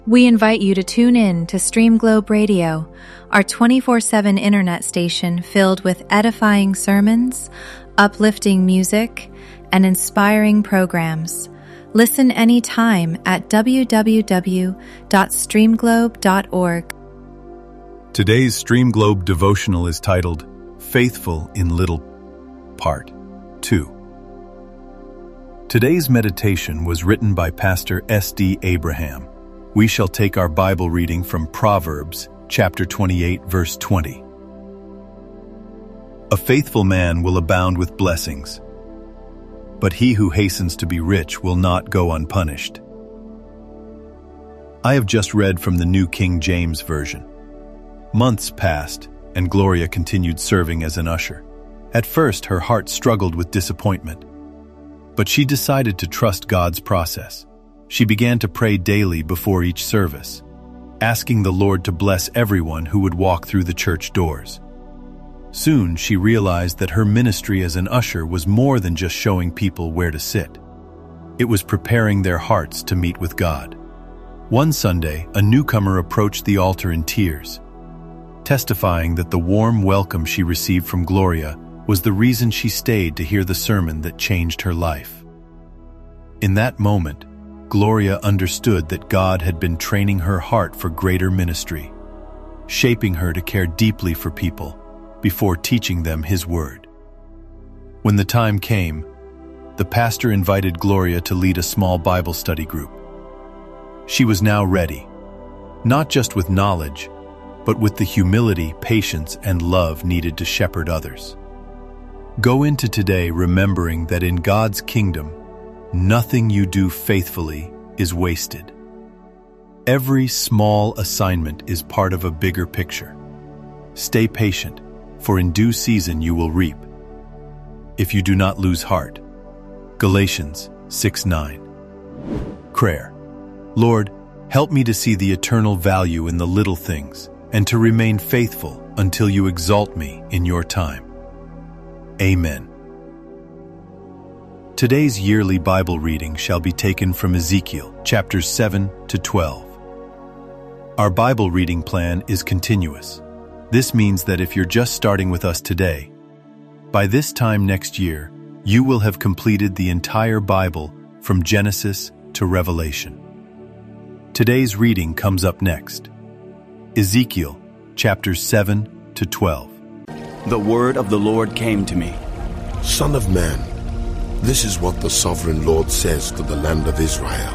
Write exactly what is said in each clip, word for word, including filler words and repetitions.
We invite you to tune in to Stream Globe Radio, our twenty-four seven internet station filled with edifying sermons, uplifting music, and inspiring programs. Listen anytime at w w w dot stream globe dot org. Today's Stream Globe devotional is titled, Faithful in Little, Part two. Today's meditation was written by Pastor S D Abraham. We shall take our Bible reading from Proverbs, chapter twenty-eight, verse twenty. A faithful man will abound with blessings, but he who hastens to be rich will not go unpunished. I have just read from the New King James Version. Months passed, and Gloria continued serving as an usher. At first, her heart struggled with disappointment, but she decided to trust God's process. She began to pray daily before each service, asking the Lord to bless everyone who would walk through the church doors. Soon, she realized that her ministry as an usher was more than just showing people where to sit. It was preparing their hearts to meet with God. One Sunday, a newcomer approached the altar in tears, testifying that the warm welcome she received from Gloria was the reason she stayed to hear the sermon that changed her life. In that moment, Gloria understood that God had been training her heart for greater ministry, shaping her to care deeply for people before teaching them His Word. When the time came, the pastor invited Gloria to lead a small Bible study group. She was now ready, not just with knowledge, but with the humility, patience, and love needed to shepherd others. Go into today remembering that in God's kingdom, nothing you do faithfully is wasted. Every small assignment is part of a bigger picture. Stay patient, for in due season you will reap, if you do not lose heart. Galatians six nine. Prayer. Lord, help me to see the eternal value in the little things and to remain faithful until you exalt me in your time. Amen. Today's yearly Bible reading shall be taken from Ezekiel, chapters seven to twelve. Our Bible reading plan is continuous. This means that if you're just starting with us today, by this time next year, you will have completed the entire Bible from Genesis to Revelation. Today's reading comes up next. Ezekiel, chapters seven to twelve. The word of the Lord came to me. Son of man, this is what the sovereign Lord says to the land of Israel.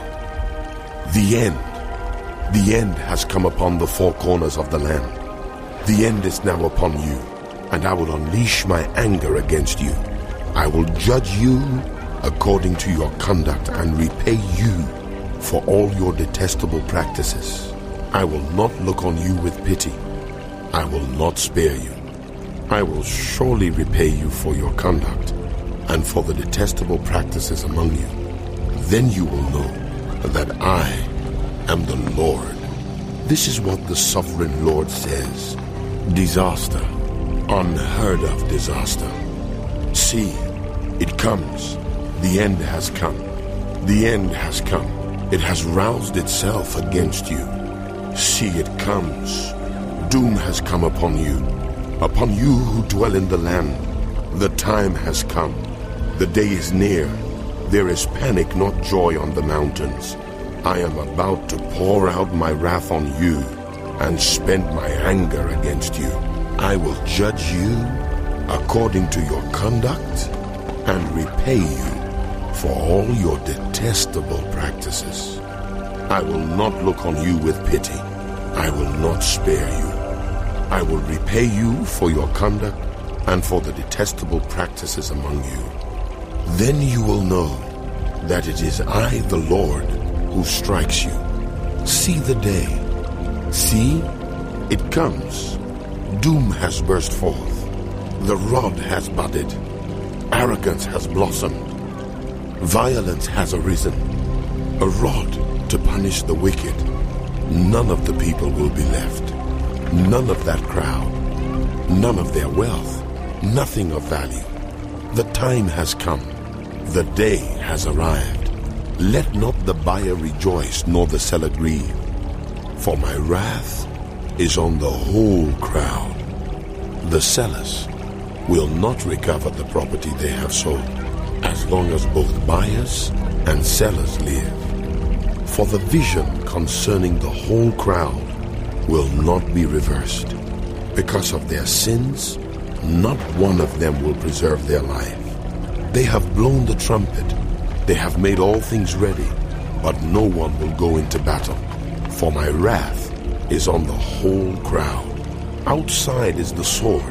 The end, the end has come upon the four corners of the land. The end is now upon you, and I will unleash my anger against you. I will judge you according to your conduct and repay you for all your detestable practices. I will not look on you with pity. I will not spare you. I will surely repay you for your conduct and for the detestable practices among you. Then you will know that I am the Lord. This is what the sovereign Lord says. Disaster, unheard of disaster. See, it comes. The end has come. The end has come. It has roused itself against you. See, it comes. Doom has come upon you, upon you who dwell in the land. The time has come. The day is near. There is panic, not joy on the mountains. I am about to pour out my wrath on you and spend my anger against you. I will judge you according to your conduct and repay you for all your detestable practices. I will not look on you with pity. I will not spare you. I will repay you for your conduct and for the detestable practices among you. Then you will know that it is I, the Lord, who strikes you. See the day. See, it comes. Doom has burst forth. The rod has budded. Arrogance has blossomed. Violence has arisen. A rod to punish the wicked. None of the people will be left. None of that crowd. None of their wealth. Nothing of value. The time has come. The day has arrived. Let not the buyer rejoice, nor the seller grieve. For my wrath is on the whole crowd. The sellers will not recover the property they have sold, as long as both buyers and sellers live. For the vision concerning the whole crowd will not be reversed. Because of their sins, not one of them will preserve their life. They have blown the trumpet. They have made all things ready, but no one will go into battle. For my wrath is on the whole crowd. Outside is the sword.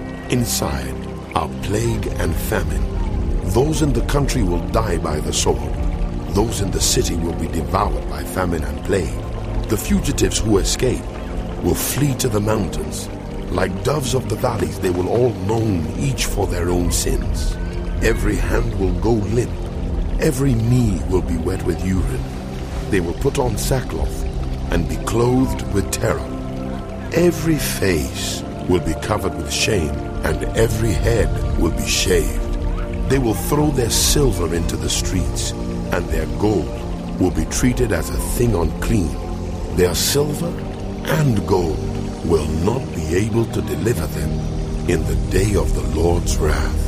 Inside are plague and famine. Those in the country will die by the sword. Those in the city will be devoured by famine and plague. The fugitives who escape will flee to the mountains. Like doves of the valleys, they will all moan, each for their own sins. Every hand will go limp. Every knee will be wet with urine. They will put on sackcloth and be clothed with terror. Every face will be covered with shame, and every head will be shaved. They will throw their silver into the streets, and their gold will be treated as a thing unclean. Their silver and gold will not be able to deliver them in the day of the Lord's wrath.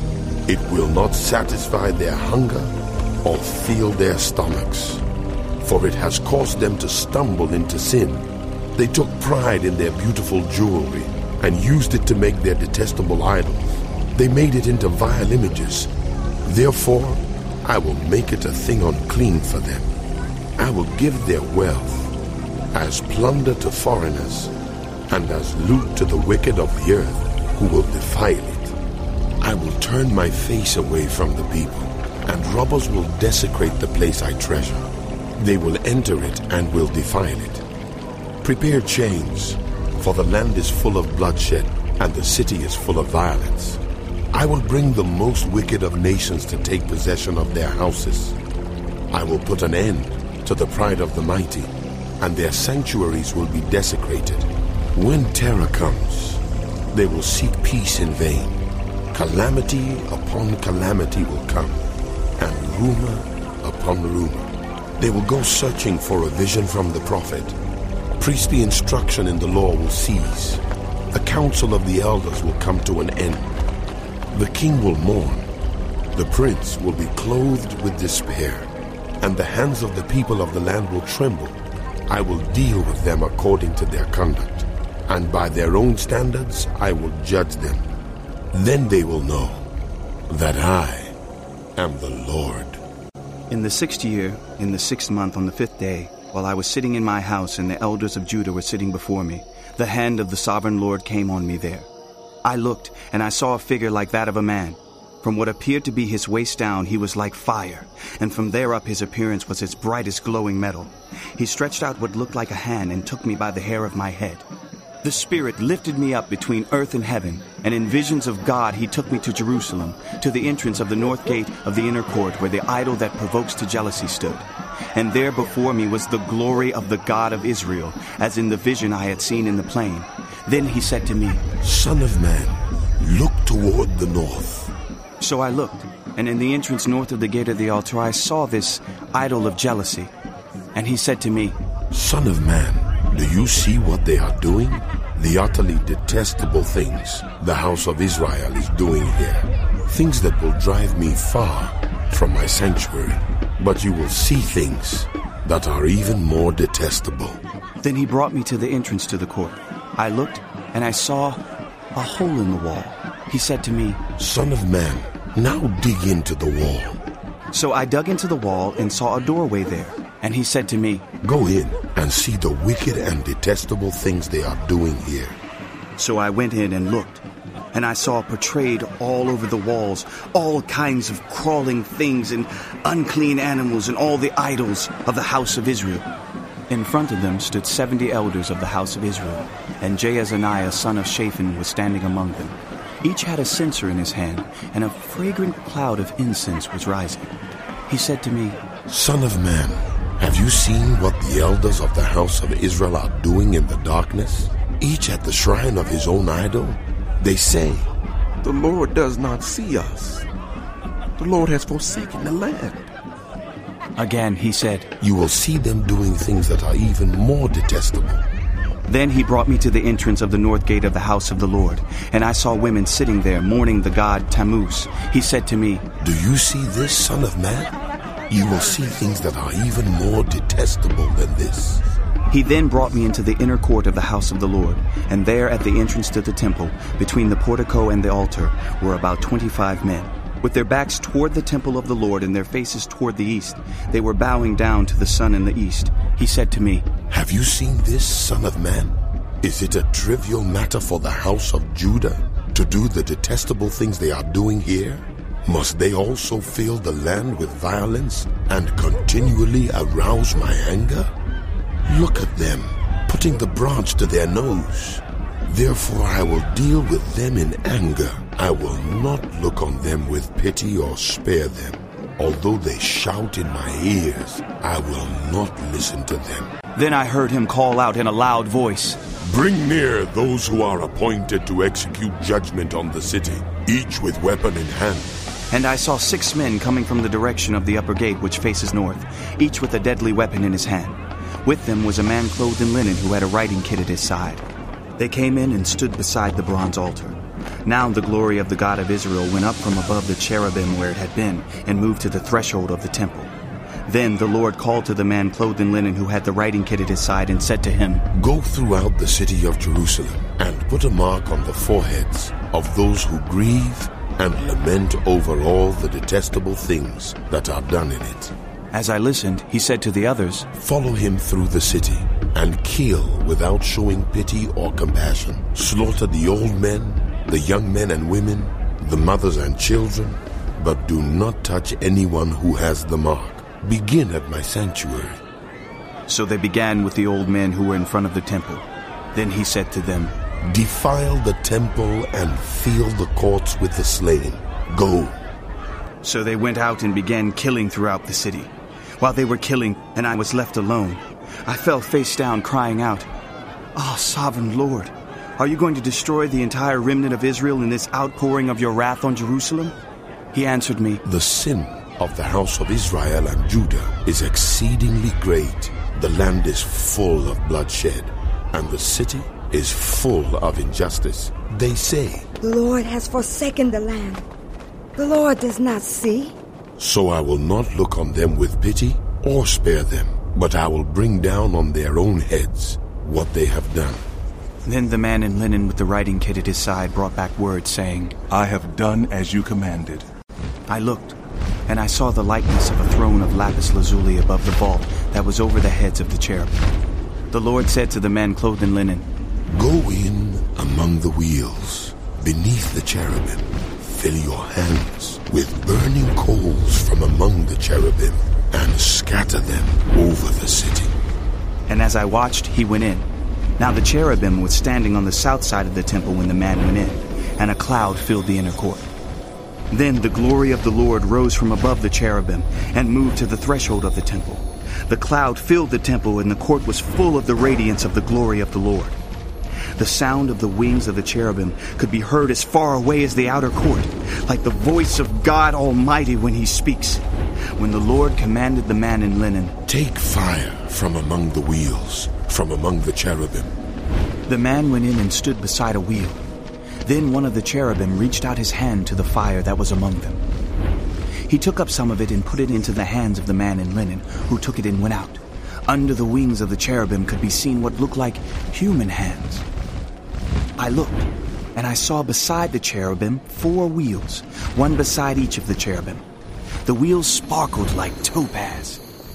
It will not satisfy their hunger or fill their stomachs, for it has caused them to stumble into sin. They took pride in their beautiful jewelry and used it to make their detestable idols. They made it into vile images. Therefore, I will make it a thing unclean for them. I will give their wealth as plunder to foreigners and as loot to the wicked of the earth who will defile it. I will turn my face away from the people, and robbers will desecrate the place I treasure. They will enter it and will defile it. Prepare chains, for the land is full of bloodshed, and the city is full of violence. I will bring the most wicked of nations to take possession of their houses. I will put an end to the pride of the mighty, and their sanctuaries will be desecrated. When terror comes, they will seek peace in vain. Calamity upon calamity will come, and rumor upon rumor. They will go searching for a vision from the prophet. Priestly instruction in the law will cease. The counsel of the elders will come to an end. The king will mourn. The prince will be clothed with despair, and the hands of the people of the land will tremble. I will deal with them according to their conduct, and by their own standards I will judge them. Then they will know that I am the Lord. In the sixth year, in the sixth month, on the fifth day, while I was sitting in my house and the elders of Judah were sitting before me, the hand of the sovereign Lord came on me there. I looked, and I saw a figure like that of a man. From what appeared to be his waist down, he was like fire, and from there up his appearance was as bright as glowing metal. He stretched out what looked like a hand and took me by the hair of my head. The Spirit lifted me up between earth and heaven, and in visions of God he took me to Jerusalem, to the entrance of the north gate of the inner court, where the idol that provokes to jealousy stood. And there before me was the glory of the God of Israel, as in the vision I had seen in the plain. Then he said to me, Son of man, look toward the north. So I looked, and in the entrance north of the gate of the altar I saw this idol of jealousy. And he said to me, Son of man, do you see what they are doing? The utterly detestable things the house of Israel is doing here. Things that will drive me far from my sanctuary. But you will see things that are even more detestable. Then he brought me to the entrance to the court. I looked, and I saw a hole in the wall. He said to me, Son of man, now dig into the wall. So I dug into the wall and saw a doorway there. And he said to me, Go in and see the wicked and detestable things they are doing here. So I went in and looked, and I saw portrayed all over the walls all kinds of crawling things and unclean animals and all the idols of the house of Israel. In front of them stood seventy elders of the house of Israel, and Jaazaniah son of Shaphan was standing among them. Each had a censer in his hand, and a fragrant cloud of incense was rising. He said to me, Son of man, have you seen what the elders of the house of Israel are doing in the darkness? Each at the shrine of his own idol? They say, The Lord does not see us. The Lord has forsaken the land. Again he said, You will see them doing things that are even more detestable. Then he brought me to the entrance of the north gate of the house of the Lord, and I saw women sitting there mourning the god Tammuz. He said to me, Do you see this, son of man? You will see things that are even more detestable than this. He then brought me into the inner court of the house of the Lord, and there at the entrance to the temple, between the portico and the altar, were about twenty-five men. With their backs toward the temple of the Lord and their faces toward the east, they were bowing down to the sun in the east. He said to me, Have you seen this, son of man? Is it a trivial matter for the house of Judah to do the detestable things they are doing here? Must they also fill the land with violence and continually arouse my anger? Look at them, putting the branch to their nose. Therefore I will deal with them in anger. I will not look on them with pity or spare them. Although they shout in my ears, I will not listen to them. Then I heard him call out in a loud voice, Bring near those who are appointed to execute judgment on the city, each with weapon in hand. And I saw six men coming from the direction of the upper gate which faces north, each with a deadly weapon in his hand. With them was a man clothed in linen who had a writing kit at his side. They came in and stood beside the bronze altar. Now the glory of the God of Israel went up from above the cherubim where it had been, and moved to the threshold of the temple. Then the Lord called to the man clothed in linen who had the writing kit at his side, and said to him, Go throughout the city of Jerusalem, and put a mark on the foreheads of those who grieve and lament over all the detestable things that are done in it. As I listened, he said to the others, Follow him through the city, and kill without showing pity or compassion. Slaughter the old men, the young men and women, the mothers and children, but do not touch anyone who has the mark. Begin at my sanctuary. So they began with the old men who were in front of the temple. Then he said to them, Defile the temple and fill the courts with the slain. Go. So they went out and began killing throughout the city. While they were killing, and I was left alone, I fell face down, crying out, Ah, sovereign Lord, are you going to destroy the entire remnant of Israel in this outpouring of your wrath on Jerusalem? He answered me, The sin of the house of Israel and Judah is exceedingly great. The land is full of bloodshed, and the city is full of injustice. They say, The Lord has forsaken the land. The Lord does not see. So I will not look on them with pity or spare them, but I will bring down on their own heads what they have done. Then the man in linen with the writing kit at his side brought back word, saying, I have done as you commanded. I looked, and I saw the likeness of a throne of lapis lazuli above the vault that was over the heads of the cherubim. The Lord said to the man clothed in linen, Go in among the wheels, beneath the cherubim. Fill your hands with burning coals from among the cherubim, and scatter them over the city. And as I watched, he went in. Now the cherubim was standing on the south side of the temple when the man went in, and a cloud filled the inner court. Then the glory of the Lord rose from above the cherubim and moved to the threshold of the temple. The cloud filled the temple, and the court was full of the radiance of the glory of the Lord. The sound of the wings of the cherubim could be heard as far away as the outer court, like the voice of God Almighty when he speaks. When the Lord commanded the man in linen, Take fire from among the wheels, from among the cherubim. The man went in and stood beside a wheel. Then one of the cherubim reached out his hand to the fire that was among them. He took up some of it and put it into the hands of the man in linen, who took it and went out. Under the wings of the cherubim could be seen what looked like human hands. I looked, and I saw beside the cherubim four wheels, one beside each of the cherubim. The wheels sparkled like topaz.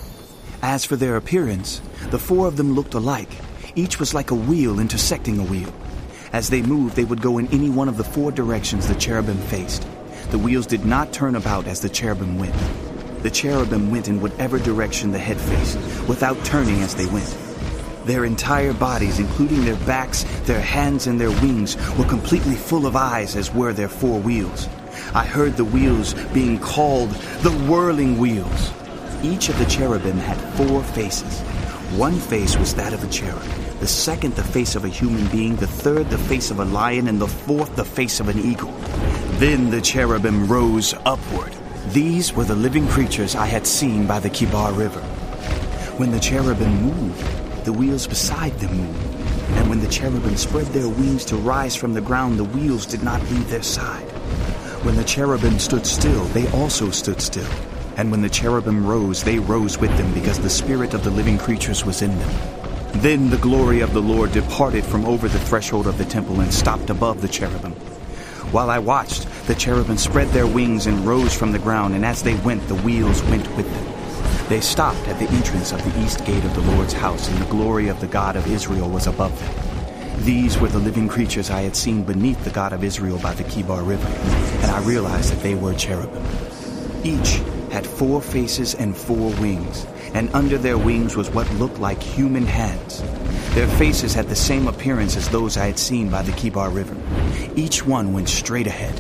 As for their appearance, the four of them looked alike. Each was like a wheel intersecting a wheel. As they moved, they would go in any one of the four directions the cherubim faced. The wheels did not turn about as the cherubim went. The cherubim went in whatever direction the head faced, without turning as they went. Their entire bodies, including their backs, their hands, and their wings, were completely full of eyes, as were their four wheels. I heard the wheels being called the whirling wheels. Each of the cherubim had four faces. One face was that of a cherub, the second the face of a human being, the third the face of a lion, and the fourth the face of an eagle. Then the cherubim rose upward. These were the living creatures I had seen by the Kibar River. When the cherubim moved, the wheels beside them moved. And when the cherubim spread their wings to rise from the ground, the wheels did not leave their side. When the cherubim stood still, they also stood still. And when the cherubim rose, they rose with them, because the spirit of the living creatures was in them. Then the glory of the Lord departed from over the threshold of the temple and stopped above the cherubim. While I watched, the cherubim spread their wings and rose from the ground, and as they went, the wheels went with them. They stopped at the entrance of the east gate of the Lord's house, and the glory of the God of Israel was above them. These were the living creatures I had seen beneath the God of Israel by the Kibar River, and I realized that they were cherubim. Each had four faces and four wings, and under their wings was what looked like human hands. Their faces had the same appearance as those I had seen by the Kibar River. Each one went straight ahead.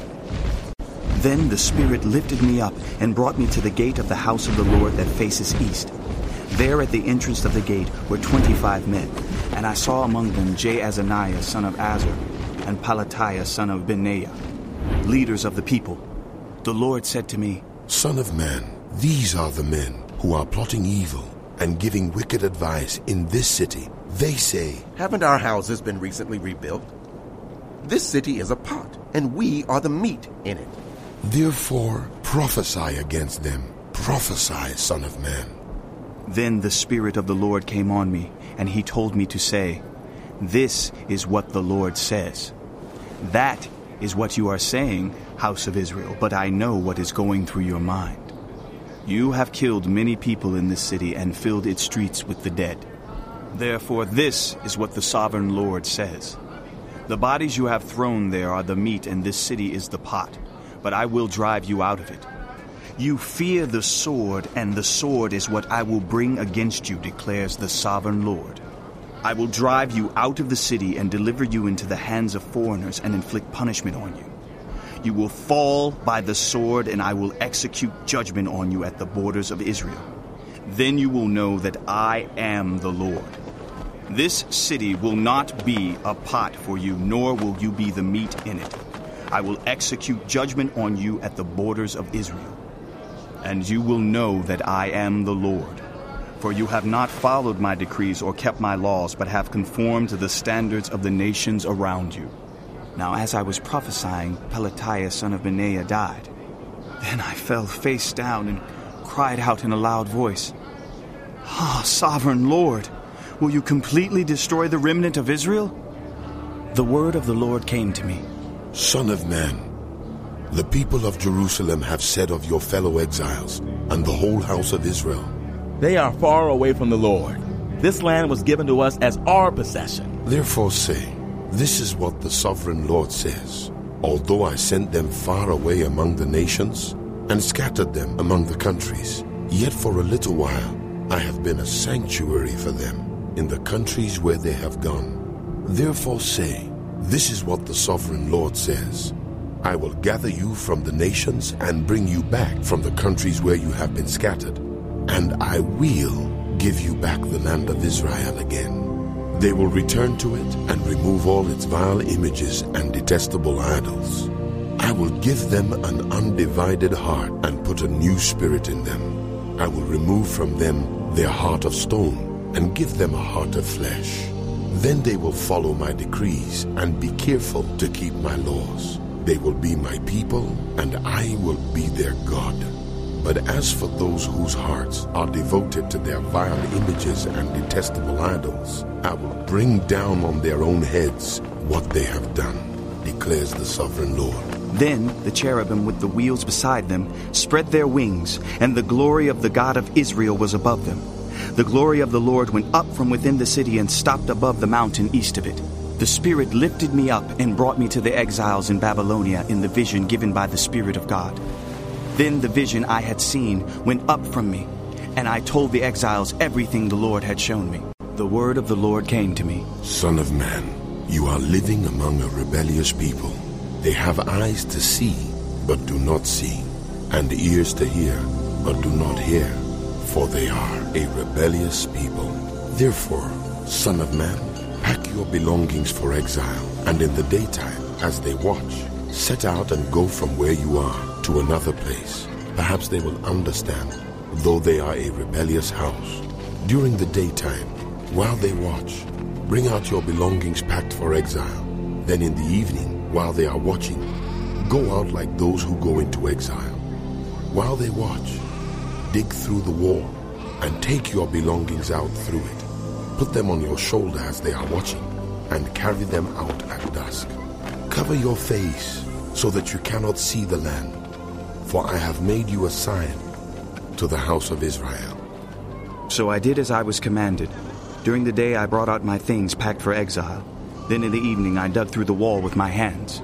Then the Spirit lifted me up and brought me to the gate of the house of the Lord that faces east. There at the entrance of the gate were twenty-five men, and I saw among them Jaazaniah son of Azur and Pelatiah son of Benaiah, leaders of the people. The Lord said to me, Son of man, these are the men who are plotting evil and giving wicked advice in this city. They say, Haven't our houses been recently rebuilt? This city is a pot, and we are the meat in it. Therefore prophesy against them. Prophesy, Son of man. Then the Spirit of the Lord came on me, and he told me to say, This is what the Lord says. That is what you are saying, house of Israel, but I know what is going through your mind. You have killed many people in this city and filled its streets with the dead. Therefore this is what the sovereign Lord says. The bodies you have thrown there are the meat, and this city is the pot, but I will drive you out of it. You fear the sword, and the sword is what I will bring against you, declares the sovereign Lord. I will drive you out of the city and deliver you into the hands of foreigners and inflict punishment on you. You will fall by the sword, and I will execute judgment on you at the borders of Israel. Then you will know that I am the Lord. This city will not be a pot for you, nor will you be the meat in it. I will execute judgment on you at the borders of Israel. And you will know that I am the Lord. For you have not followed my decrees or kept my laws, but have conformed to the standards of the nations around you. Now as I was prophesying, Pelatiah son of Benaiah died. Then I fell face down and cried out in a loud voice, Ah, sovereign Lord, will you completely destroy the remnant of Israel? The word of the Lord came to me. Son of man, the people of Jerusalem have said of your fellow exiles and the whole house of Israel, They are far away from the Lord. This land was given to us as our possession. Therefore say, This is what the sovereign Lord says. Although I sent them far away among the nations and scattered them among the countries, yet for a little while I have been a sanctuary for them in the countries where they have gone. Therefore say, This is what the sovereign Lord says. I will gather you from the nations and bring you back from the countries where you have been scattered, and I will give you back the land of Israel again. They will return to it and remove all its vile images and detestable idols. I will give them an undivided heart and put a new spirit in them. I will remove from them their heart of stone and give them a heart of flesh. Then they will follow my decrees and be careful to keep my laws. They will be my people, and I will be their God. But as for those whose hearts are devoted to their vile images and detestable idols, I will bring down on their own heads what they have done, declares the sovereign Lord. Then the cherubim with the wheels beside them spread their wings, and the glory of the God of Israel was above them. The glory of the Lord went up from within the city and stopped above the mountain east of it. The Spirit lifted me up and brought me to the exiles in Babylonia in the vision given by the Spirit of God. Then the vision I had seen went up from me, and I told the exiles everything the Lord had shown me. The word of the Lord came to me. Son of man, you are living among a rebellious people. They have eyes to see, but do not see, and ears to hear, but do not hear, for they are a rebellious people. Therefore, son of man, pack your belongings for exile, and in the daytime, as they watch, set out and go from where you are to another place. Perhaps they will understand, though they are a rebellious house. During the daytime, while they watch, bring out your belongings packed for exile. Then in the evening, while they are watching, go out like those who go into exile. While they watch, dig through the wall and take your belongings out through it. Put them on your shoulder as they are watching and carry them out at dusk. Cover your face so that you cannot see the land, for I have made you a sign to the house of Israel. So I did as I was commanded. During the day I brought out my things packed for exile. Then in the evening I dug through the wall with my hands.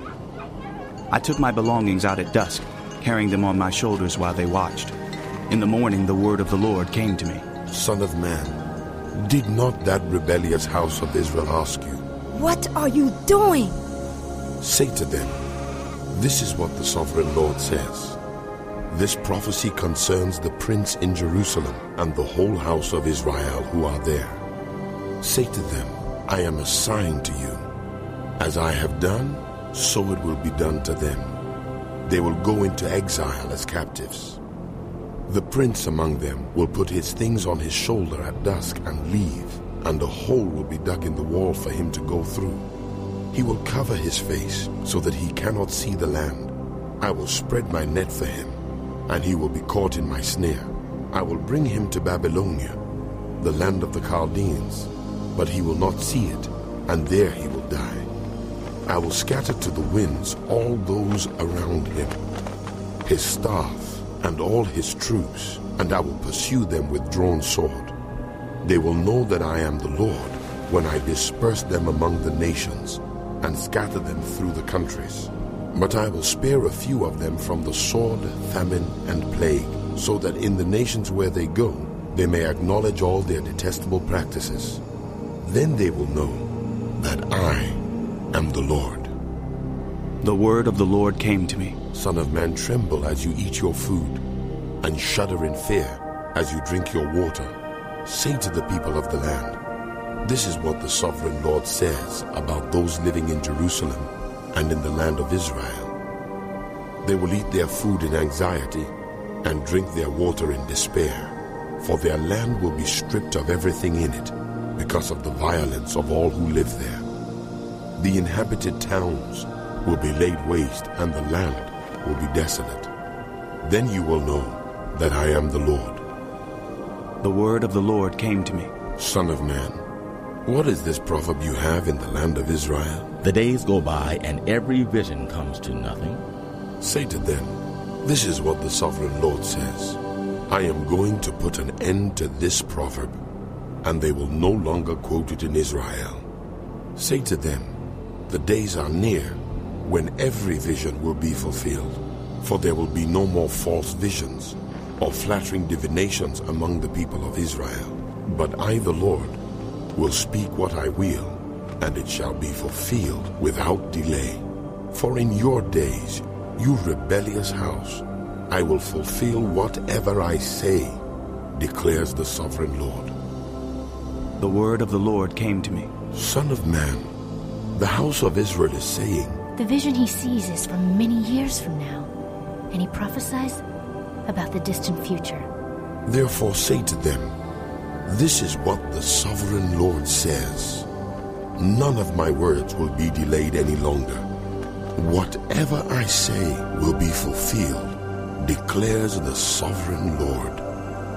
I took my belongings out at dusk, carrying them on my shoulders while they watched. In the morning the word of the Lord came to me. Son of man, did not that rebellious house of Israel ask you, What are you doing? Say to them, this is what the sovereign Lord says. This prophecy concerns the prince in Jerusalem and the whole house of Israel who are there. Say to them, I am a sign to you. As I have done, so it will be done to them. They will go into exile as captives. The prince among them will put his things on his shoulder at dusk and leave, and a hole will be dug in the wall for him to go through. He will cover his face so that he cannot see the land. I will spread my net for him, and he will be caught in my snare. I will bring him to Babylonia, the land of the Chaldeans, but he will not see it, and there he will die. I will scatter to the winds all those around him, his staff and all his troops, and I will pursue them with drawn sword. They will know that I am the Lord when I disperse them among the nations and scatter them through the countries. But I will spare a few of them from the sword, famine, and plague, so that in the nations where they go, they may acknowledge all their detestable practices. Then they will know that I am the Lord. The word of the Lord came to me. Son of man, tremble as you eat your food, and shudder in fear as you drink your water. Say to the people of the land, this is what the sovereign Lord says about those living in Jerusalem and in the land of Israel. They will eat their food in anxiety and drink their water in despair, for their land will be stripped of everything in it because of the violence of all who live there. The inhabited towns will be laid waste and the land will be desolate. Then you will know that I am the Lord. The word of the Lord came to me. Son of man, what is this proverb you have in the land of Israel? The days go by and every vision comes to nothing. Say to them, this is what the sovereign Lord says. I am going to put an end to this proverb, and they will no longer quote it in Israel. Say to them, the days are near when every vision will be fulfilled, for there will be no more false visions or flattering divinations among the people of Israel. But I, the Lord, will speak what I will, and it shall be fulfilled without delay. For in your days, you rebellious house, I will fulfill whatever I say, declares the sovereign Lord. The word of the Lord came to me. Son of man, the house of Israel is saying, the vision he sees is from many years from now, and he prophesies about the distant future. Therefore say to them, this is what the sovereign Lord says. None of my words will be delayed any longer. Whatever I say will be fulfilled, declares the sovereign Lord.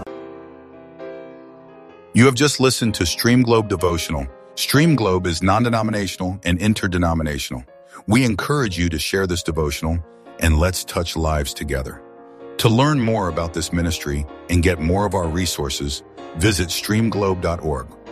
You have just listened to Stream Globe Devotional. Stream Globe is non-denominational and interdenominational. We encourage you to share this devotional and let's touch lives together. To learn more about this ministry and get more of our resources, visit stream globe dot org.